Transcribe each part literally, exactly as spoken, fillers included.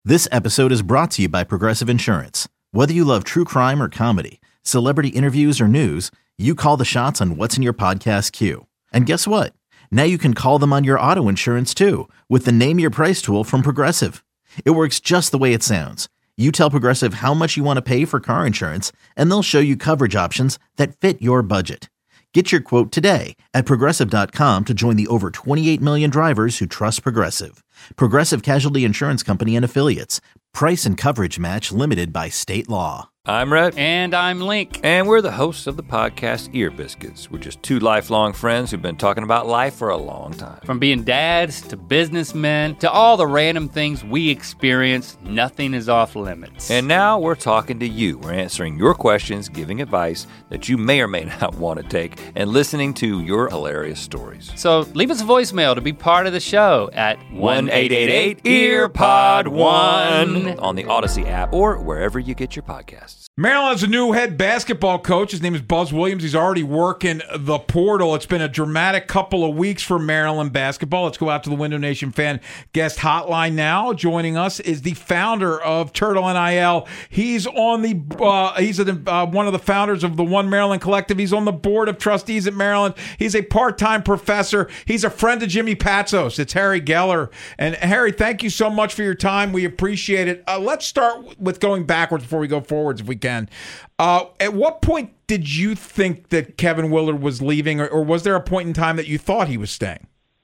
This episode is brought to you by Progressive Insurance. Whether you love true crime or comedy, celebrity interviews or news, you call the shots on what's in your podcast queue. And guess what? Now you can call them on your auto insurance too with the Name Your Price tool from Progressive. It works just the way it sounds. You tell Progressive how much you want to pay for car insurance, and they'll show you coverage options that fit your budget. Get your quote today at Progressive dot com to join the over twenty-eight million drivers who trust Progressive. Progressive Casualty Insurance Company and Affiliates. Price and coverage match limited by state law. I'm Rhett. And I'm Link. And we're the hosts of the podcast Ear Biscuits. We're just two lifelong friends who've been talking about life for a long time. From being dads to businessmen to all the random things we experience, nothing is off limits. And now we're talking to you. We're answering your questions, giving advice that you may or may not want to take, and listening to your hilarious stories. So leave us a voicemail to be part of the show at one eight eight eight E A R P O D one on the Odyssey app or wherever you get your podcasts. Maryland has a new head basketball coach. His name is Buzz Williams. He's already working the portal. It's been a dramatic couple of weeks for Maryland basketball. Let's go out to the Window Nation fan guest hotline now. Joining us is the founder of Turtle N I L. He's on the uh, he's a, uh, one of the founders of the One Maryland Collective. He's on the board of trustees at Maryland. He's a part-time professor. He's a friend of Jimmy Patsos. It's Harry Geller. And Harry, thank you so much for your time. We appreciate it. Uh, let's start with going backwards before we go forwards, if we can. Uh, at what point did you think that Kevin Willard was leaving, or, or was there a point in time that you thought he was staying?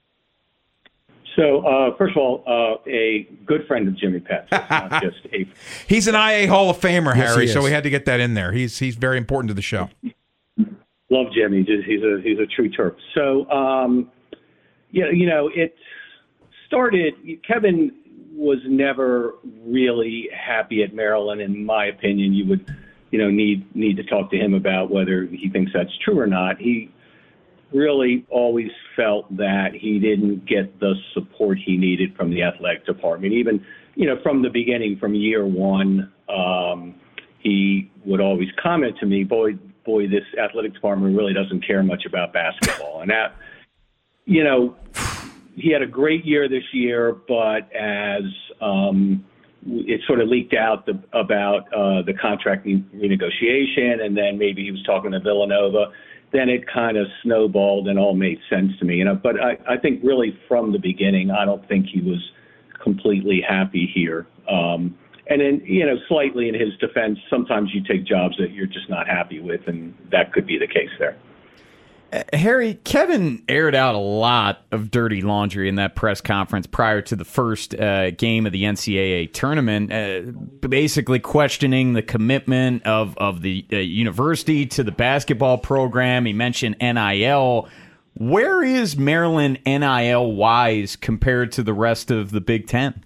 So, uh, first of all, uh, a good friend of Jimmy Pat's, not just a. He's an I A Hall of Famer, yes, Harry. So we had to get that in there. He's he's very important to the show. Love Jimmy. He's a he's a true Terp. So, um, yeah, you know, it started. Kevin was never really happy at Maryland, in my opinion. You would, you know, need need to talk to him about whether he thinks that's true or not. He really always felt that he didn't get the support he needed from the athletic department. Even, you know, from the beginning, from year one, um, he would always comment to me, boy, boy, this athletic department really doesn't care much about basketball. And that, you know, he had a great year this year, but as um, it sort of leaked out the, about uh, the contract renegotiation, and then maybe he was talking to Villanova, then it kind of snowballed and all made sense to me. You know, but I, I think really from the beginning, I don't think he was completely happy here. Um, and then, you know, slightly in his defense, sometimes you take jobs that you're just not happy with, and that could be the case there. Harry, Kevin aired out a lot of dirty laundry in that press conference prior to the first uh, game of the N C double A tournament, uh, basically questioning the commitment of, of the uh, university to the basketball program. He mentioned N I L. Where is Maryland N I L-wise compared to the rest of the Big Ten?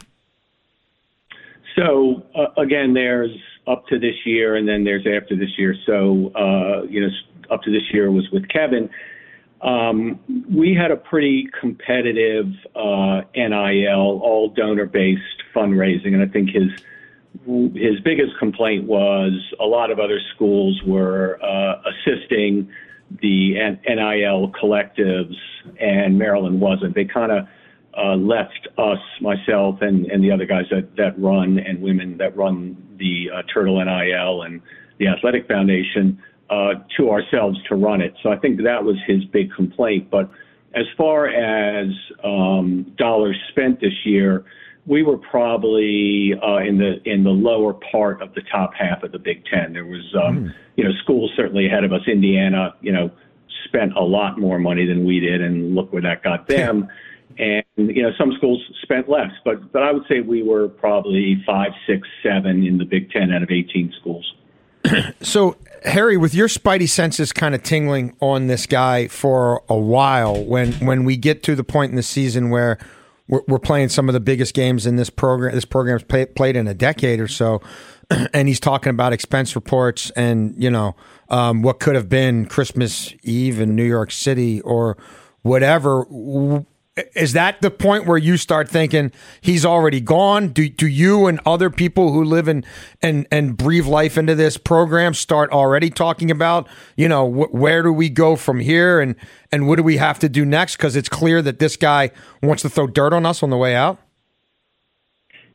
So, uh, again, there's up to this year, and then there's after this year. So, uh, you know, up to this year was with Kevin. Um, we had a pretty competitive uh, N I L, all donor-based fundraising, and I think his his biggest complaint was a lot of other schools were uh, assisting the N I L collectives, and Maryland wasn't. They kind of uh, left us, myself, and, and the other guys that, that run, and women that run the uh, Turtle N I L and the Athletic Foundation, Uh, to ourselves to run it. So I think that was his big complaint. But as far as um, dollars spent this year, we were probably uh, in the in the lower part of the top half of the Big Ten. There was, um, mm. you know, schools certainly ahead of us. Indiana, you know, spent a lot more money than we did, and look where that got them. And, you know, some schools spent less. But, but I would say we were probably five, six, seven in the Big Ten out of eighteen schools. So, Harry, with your spidey senses kind of tingling on this guy for a while, when when we get to the point in the season where we're, we're playing some of the biggest games in this program, this program's play, played in a decade or so, and he's talking about expense reports and, you know, um, what could have been Christmas Eve in New York City or whatever. Is that the point where you start thinking he's already gone? Do do you and other people who live in and and breathe life into this program start already talking about, you know, wh- where do we go from here and and what do we have to do next? Because it's clear that this guy wants to throw dirt on us on the way out.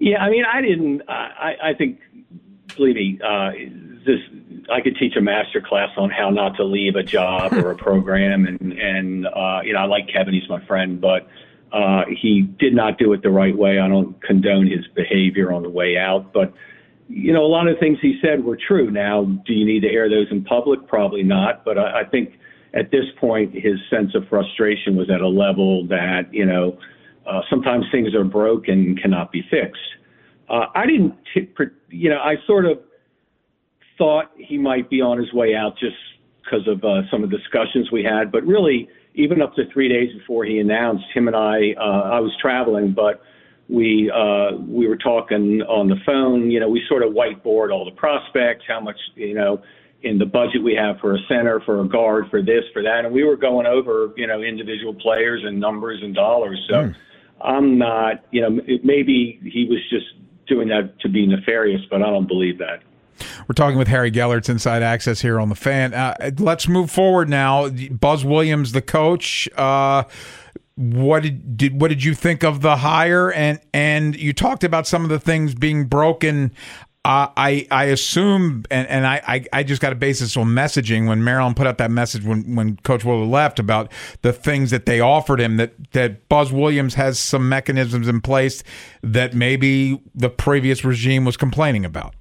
Yeah, I mean, I didn't. I, I think, believe me, uh, this I could teach a master class on how not to leave a job or a program, and and uh, you know, I like Kevin; he's my friend, but uh, he did not do it the right way. I don't condone his behavior on the way out, but you know, a lot of the things he said were true. Now, do you need to air those in public? Probably not, but I, I think at this point, his sense of frustration was at a level that you know. Uh, sometimes things are broke and cannot be fixed. Uh, I didn't, t- you know, I sort of thought he might be on his way out just because of uh, some of the discussions we had. But really, even up to three days before he announced, him and I, uh, I was traveling, but we uh, we were talking on the phone. You know, we sort of whiteboard all the prospects, how much, you know, in the budget we have for a center, for a guard, for this, for that. And we were going over, you know, individual players and numbers and dollars. So. Mm. I'm not, you know, maybe he was just doing that to be nefarious, but I don't believe that. We're talking with Harry Gellert's Inside Access here on The Fan. Uh, let's move forward now. Buzz Williams, the coach, uh, what did, did what did you think of the hire? And and you talked about some of the things being broken. Uh, I I assume, and, and I, I, I just got a basis on messaging when Maryland put out that message when, when Coach Willer left about the things that they offered him, that, that Buzz Williams has some mechanisms in place that maybe the previous regime was complaining about.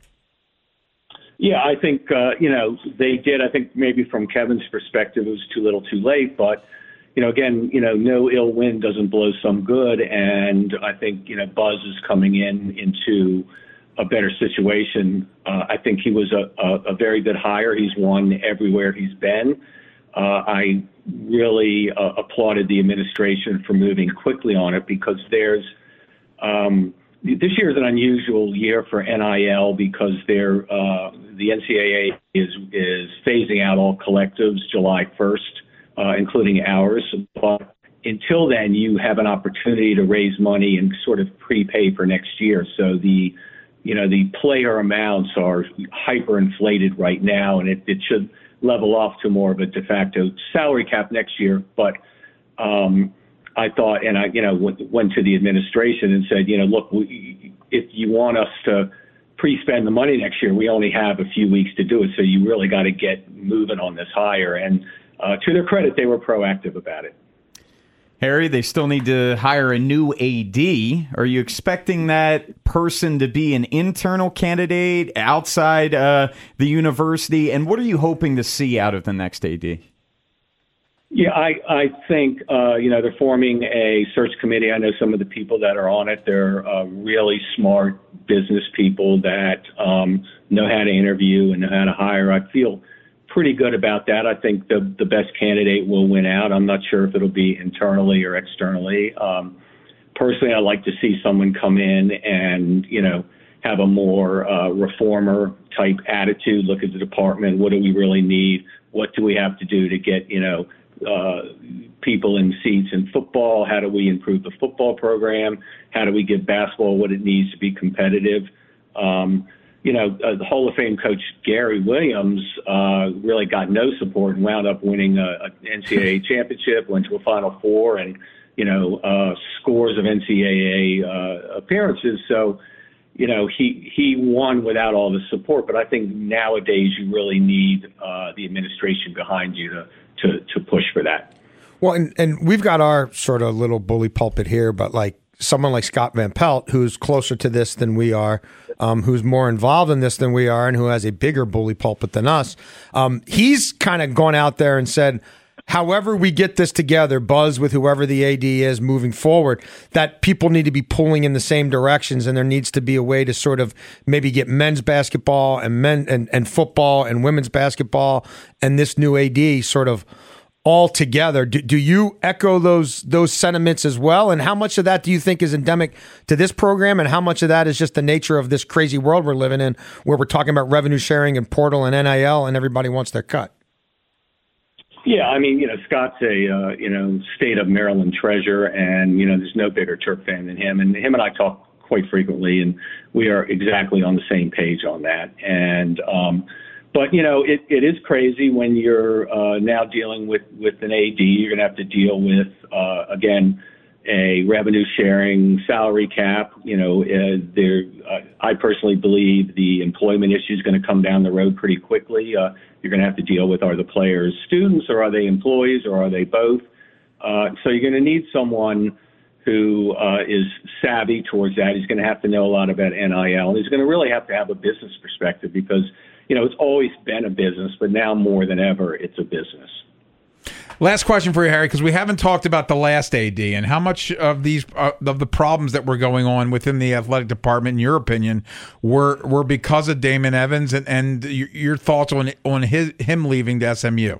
Yeah, I think, uh, you know, they did. I think maybe from Kevin's perspective, it was too little too late. But, you know, again, you know, no ill wind doesn't blow some good. And I think, you know, Buzz is coming in into a better situation. Uh, I think he was a, a, a very good hire. He's won everywhere he's been. Uh, I really uh, applauded the administration for moving quickly on it because there's um, this year is an unusual year for N I L because they're uh, the N C double A is is phasing out all collectives July first, uh, including ours. But until then, you have an opportunity to raise money and sort of prepay for next year. So the You know, the player amounts are hyperinflated right now, and it, it should level off to more of a de facto salary cap next year. But um, I thought, and I, you know, went, went to the administration and said, you know, look, we, if you want us to pre-spend the money next year, we only have a few weeks to do it. So you really got to get moving on this hire. And uh, to their credit, they were proactive about it. Harry, they still need to hire a new A D. Are you expecting that person to be an internal candidate outside uh, the university? And what are you hoping to see out of the next A D? Yeah, I, I think, uh, you know, they're forming a search committee. I know some of the people that are on it. They're uh, really smart business people that um, know how to interview and know how to hire. I feel pretty good about that. I think the the best candidate will win out. I'm not sure if it'll be internally or externally. Um, personally, I'd like to see someone come in and, you know, have a more uh, reformer type attitude, look at the department. What do we really need? What do we have to do to get, you know, uh, people in seats in football? How do we improve the football program? How do we give basketball what it needs to be competitive? Um, You know, uh, the Hall of Fame coach Gary Williams uh, really got no support and wound up winning a, a N C double A championship, went to a Final Four, and, you know, uh, scores of N C double A uh, appearances. So, you know, he he won without all the support. But I think nowadays you really need uh, the administration behind you to, to, to push for that. Well, and, and we've got our sort of little bully pulpit here, but like someone like Scott Van Pelt, who's closer to this than we are, um, who's more involved in this than we are, and who has a bigger bully pulpit than us, um, he's kind of gone out there and said, however we get this together, Buzz with whoever the A D is moving forward, that people need to be pulling in the same directions, and there needs to be a way to sort of maybe get men's basketball and men and, and football and women's basketball and this new A D sort of all together. Do, do you echo those those sentiments as well? And how much of that do you think is endemic to this program, and how much of that is just the nature of this crazy world we're living in, where we're talking about revenue sharing and portal and N I L, and everybody wants their cut? Yeah, I mean, you know, Scott's a, uh, you know, state of Maryland treasure, and, you know, there's no bigger Terp fan than him. And him and I talk quite frequently, and we are exactly on the same page on that. And, um, but, you know, it, it is crazy when you're uh, now dealing with, with an A D. You're going to have to deal with, uh, again, a revenue sharing salary cap. You know, uh, there. Uh, I personally believe the employment issue is going to come down the road pretty quickly. Uh, you're going to have to deal with, are the players students, or are they employees, or are they both? Uh, so you're going to need someone who uh, is savvy towards that. He's going to have to know a lot about N I L. And he's going to really have to have a business perspective because, you know, it's always been a business, but now more than ever, it's a business. Last question for you, Harry, because we haven't talked about the last A D and how much of these uh, of the problems that were going on within the athletic department, in your opinion, were were because of Damon Evans, and, and your, your thoughts on on his him leaving to S M U.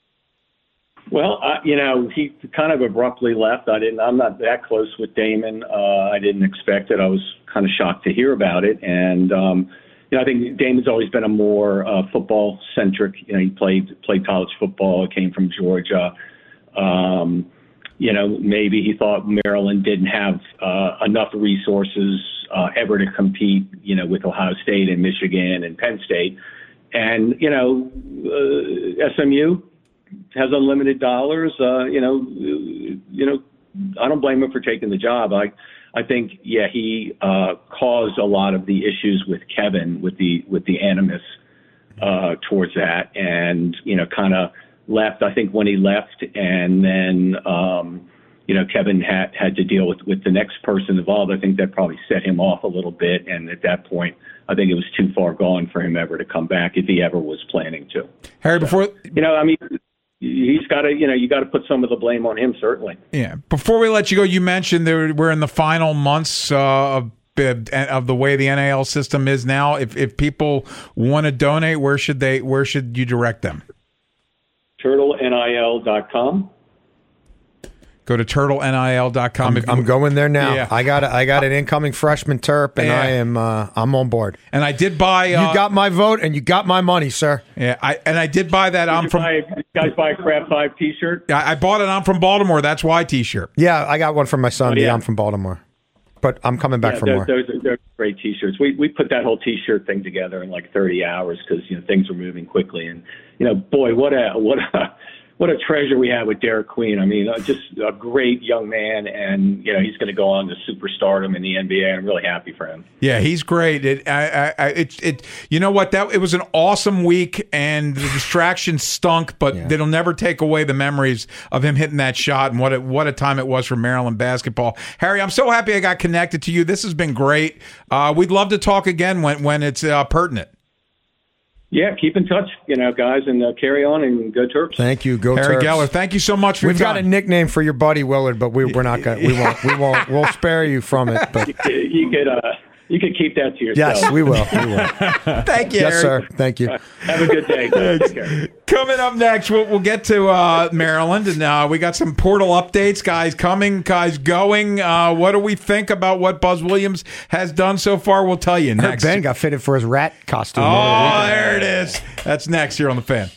Well, uh, you know, he kind of abruptly left. I didn't. I'm not that close with Damon. Uh, I didn't expect it. I was kind of shocked to hear about it, and um, you know, I think Damon's always been a more uh, football centric. You know, he played played college football. Came from Georgia. Um, you know, maybe he thought Maryland didn't have uh, enough resources uh, ever to compete. You know, with Ohio State and Michigan and Penn State, and you know, uh, S M U has unlimited dollars. Uh, you know, you know, I don't blame him for taking the job. I, I think, yeah, he uh, caused a lot of the issues with Kevin, with the with the animus uh, towards that, and you know, kind of left. I think when he left, and then um, you know, Kevin had had to deal with with the next person involved. I think that probably set him off a little bit, and at that point, I think it was too far gone for him ever to come back if he ever was planning to. Harry, before so, you know, I mean. He's got to, you know, you got to put some of the blame on him, certainly. Yeah. Before we let you go, you mentioned there we're in the final months uh, of of the way the N I L system is now. If if people want to donate, where should they? Where should you direct them? turtle N I L dot com. Go to turtle N I L dot com. I'm, I'm going there now. Yeah. I got a, I got an incoming freshman Terp, and yeah. I am uh, I'm on board. And I did buy. Uh, you got my vote, and you got my money, sir. Yeah, I and I did buy that. Did I'm you from. buy, you guys buy a Crab Five T-shirt? I, I bought an I'm from Baltimore. That's why T-shirt. Yeah, I got one for my son. Oh, yeah. yeah, I'm from Baltimore, but I'm coming back yeah, for they're, more. Those are, they're great T-shirts. We we put that whole T-shirt thing together in like thirty hours because you know things were moving quickly, and you know, boy, what a what a. What a treasure we have with Derek Queen. I mean, uh, just a great young man, and you know he's going to go on to superstardom in the N B A. I'm really happy for him. Yeah, he's great. It, I, I, it, it. You know what? That it was an awesome week, and the distraction stunk, but Yeah. it'll never take away the memories of him hitting that shot and what a, what a time it was for Maryland basketball. Harry, I'm so happy I got connected to you. This has been great. Uh, we'd love to talk again when when it's uh, pertinent. Yeah, keep in touch, you know, guys, and uh, carry on and go Terps. Thank you, go Harry Terps. Geller, thank you so much for We've your got time. a nickname for your buddy Willard, but we, we're not going. We won't. We won't. We'll spare you from it. But You could uh, you could keep that to yourself. yes, we will. We will. Thank you, Yes, Harry. sir. Thank you. Have a good day. Guys. Take care. Coming up next, we'll, we'll get to uh, Maryland, and uh, we got some portal updates. Guys coming, guys going. Uh, what do we think about what Buzz Williams has done so far? We'll tell you I heard next. Ben got fitted for his rat costume. Oh, there it is. That's next here on The Fan.